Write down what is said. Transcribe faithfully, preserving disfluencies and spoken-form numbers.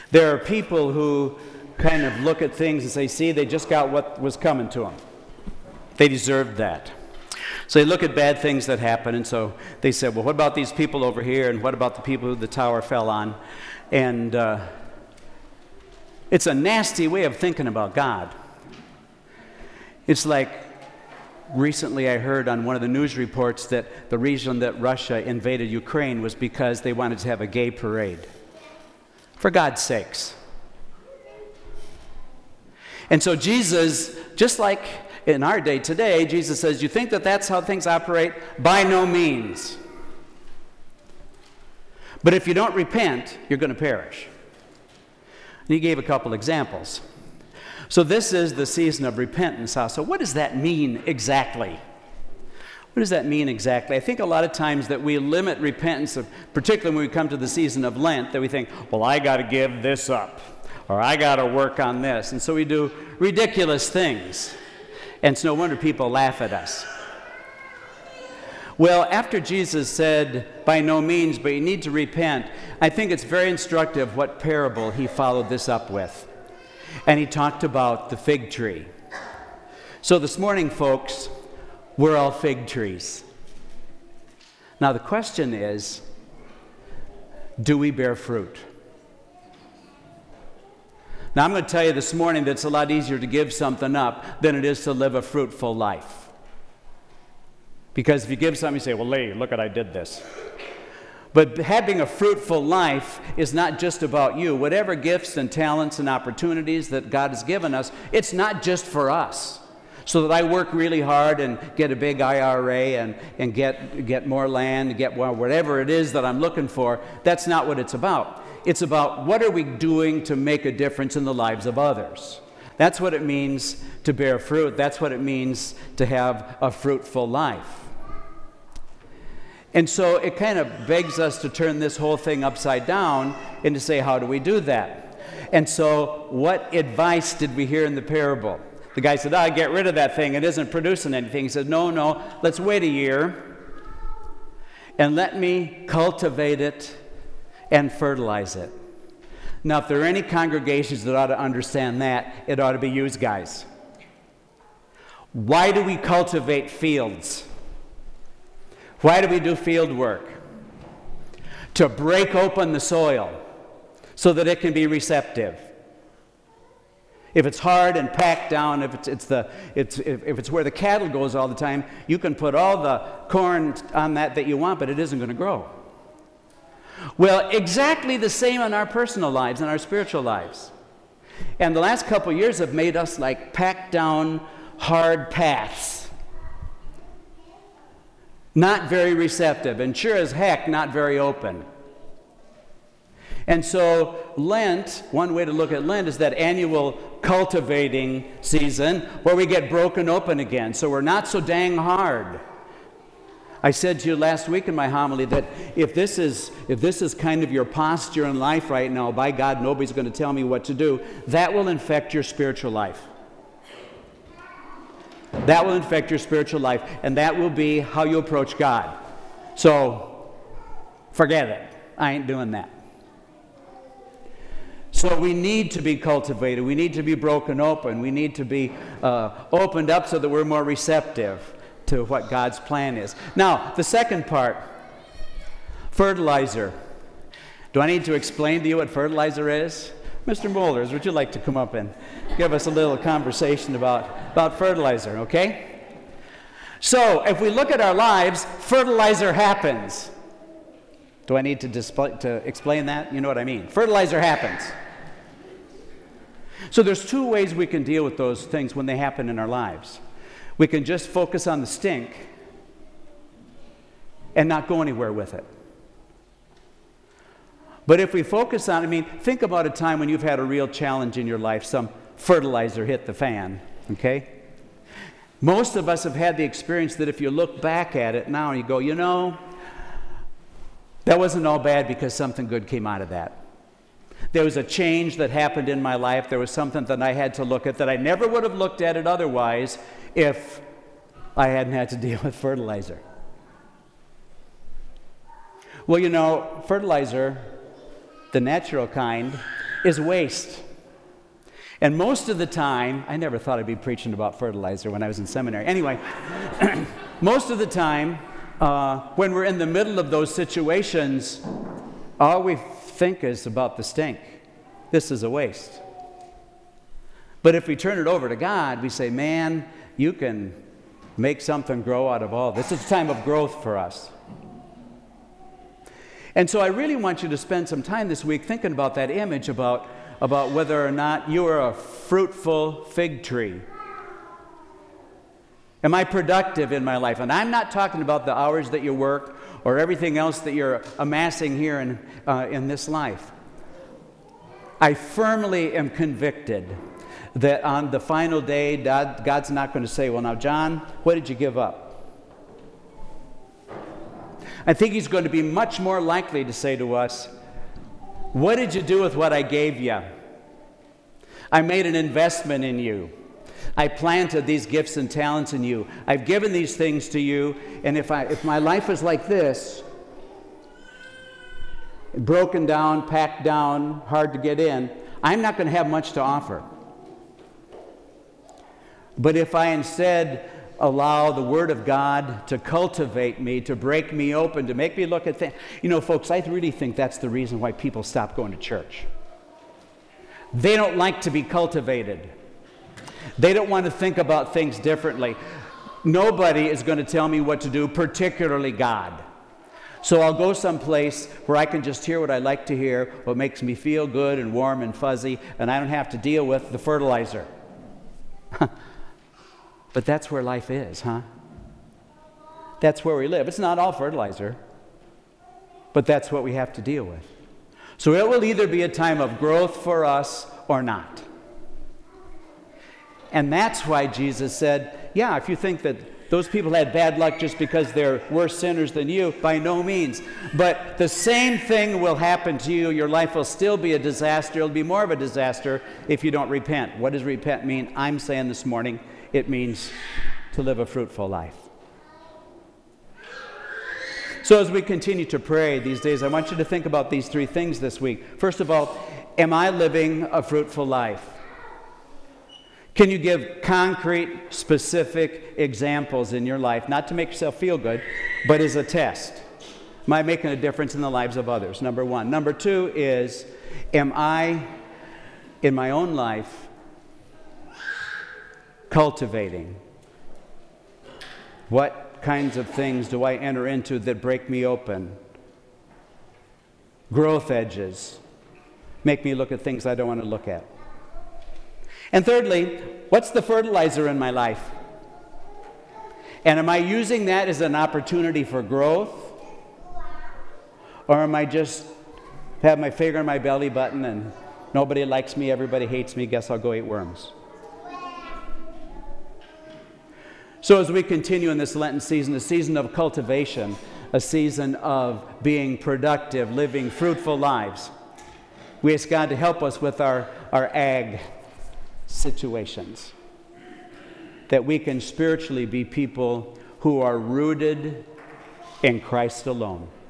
There are people who kind of look at things and say, see, they just got what was coming to them. They deserved that. So they look at bad things that happen, and so they said, well, what about these people over here, and what about the people who the tower fell on? And uh, it's a nasty way of thinking about God. It's like recently I heard on one of the news reports that the reason that Russia invaded Ukraine was because they wanted to have a gay parade. For God's sakes. And so Jesus, just like in our day today, Jesus says, you think that that's how things operate? By no means. But if you don't repent, you're going to perish. And he gave a couple examples. So this is the season of repentance. So what does that mean exactly? What does that mean exactly? I think a lot of times that we limit repentance, particularly when we come to the season of Lent, that we think, well, I got to give this up, or I got to work on this. And so we do ridiculous things. And it's no wonder people laugh at us. Well, after Jesus said, by no means, but you need to repent, I think it's very instructive what parable he followed this up with. And he talked about the fig tree. So this morning, folks, we're all fig trees. Now the question is, do we bear fruit? Now I'm going to tell you this morning that it's a lot easier to give something up than it is to live a fruitful life. Because if you give something, you say, well, Lee, look what I did this. But having a fruitful life is not just about you. Whatever gifts and talents and opportunities that God has given us, it's not just for us. So that I work really hard and get a big I R A and, and get, get more land, get well, whatever it is that I'm looking for, that's not what it's about. It's about what are we doing to make a difference in the lives of others. That's what it means to bear fruit. That's what it means to have a fruitful life. And so it kind of begs us to turn this whole thing upside down and to say, how do we do that? And so what advice did we hear in the parable? The guy said, oh, get rid of that thing. It isn't producing anything. He said, no, no, let's wait a year and let me cultivate it and fertilize it. Now, if there are any congregations that ought to understand that, it ought to be you guys. Why do we cultivate fields? Why do we do field work? To break open the soil so that it can be receptive. If it's hard and packed down, if it's, it's, the, it's, if, if it's where the cattle goes all the time, you can put all the corn on that that you want, but it isn't going to grow. Well, exactly the same in our personal lives and our spiritual lives. And the last couple of years have made us like packed down hard paths. Not very receptive, and sure as heck not very open. And so Lent, one way to look at Lent is that annual cultivating season where we get broken open again. So we're not so dang hard. I said to you last week in my homily that if this is if this is kind of your posture in life right now, by God, nobody's going to tell me what to do, that will infect your spiritual life. That will infect your spiritual life, and that will be how you approach God. So, forget it. I ain't doing that. So we need to be cultivated. We need to be broken open. We need to be uh, opened up so that we're more receptive to what God's plan is. Now, the second part, fertilizer. Do I need to explain to you what fertilizer is? Mister Molders, would you like to come up and give us a little conversation about, about fertilizer, okay? So, if we look at our lives, fertilizer happens. Do I need to, display, to explain that? You know what I mean. Fertilizer happens. So there's two ways we can deal with those things when they happen in our lives. We can just focus on the stink and not go anywhere with it. But if we focus on, I mean, think about a time when you've had a real challenge in your life, some fertilizer hit the fan, okay? Most of us have had the experience that if you look back at it now and you go, you know, that wasn't all bad because something good came out of that. There was a change that happened in my life. There was something that I had to look at that I never would have looked at it otherwise if I hadn't had to deal with fertilizer. Well, you know, fertilizer, the natural kind, is waste. And most of the time, I never thought I'd be preaching about fertilizer when I was in seminary. Anyway, most of the time, uh, when we're in the middle of those situations, all we think is about the stink. This is a waste. But if we turn it over to God, we say, man, you can make something grow out of all this. It's a time of growth for us. And so I really want you to spend some time this week thinking about that image about, about whether or not you are a fruitful fig tree. Am I productive in my life? And I'm not talking about the hours that you work or everything else that you're amassing here in, uh, in this life. I firmly am convicted that on the final day, God, God's not going to say, well, now, John, what did you give up? I think he's going to be much more likely to say to us, what did you do with what I gave you? I made an investment in you. I planted these gifts and talents in you. I've given these things to you, and if, I, if my life is like this, broken down, packed down, hard to get in, I'm not going to have much to offer. But if I instead allow the Word of God to cultivate me, to break me open, to make me look at things. You know, folks, I really think that's the reason why people stop going to church. They don't like to be cultivated. They don't want to think about things differently. Nobody is going to tell me what to do, particularly God. So I'll go someplace where I can just hear what I like to hear, what makes me feel good and warm and fuzzy, and I don't have to deal with the fertilizer. But that's where life is, huh? That's where we live. It's not all fertilizer, but that's what we have to deal with. So it will either be a time of growth for us or not. And that's why Jesus said, yeah, if you think that those people had bad luck just because they're worse sinners than you, by no means. But the same thing will happen to you. Your life will still be a disaster. It'll be more of a disaster if you don't repent. What does repent mean? I'm saying this morning, it means to live a fruitful life. So as we continue to pray these days, I want you to think about these three things this week. First of all, am I living a fruitful life? Can you give concrete, specific examples in your life, not to make yourself feel good, but as a test? Am I making a difference in the lives of others? Number one. Number two is, am I, in my own life, cultivating? What kinds of things do I enter into that break me open? Growth edges. Make me look at things I don't want to look at. And thirdly, what's the fertilizer in my life? And am I using that as an opportunity for growth? Or am I just have my finger on my belly button and nobody likes me, everybody hates me, guess I'll go eat worms? So as we continue in this Lenten season, a season of cultivation, a season of being productive, living fruitful lives, we ask God to help us with our, our ag situations, that we can spiritually be people who are rooted in Christ alone.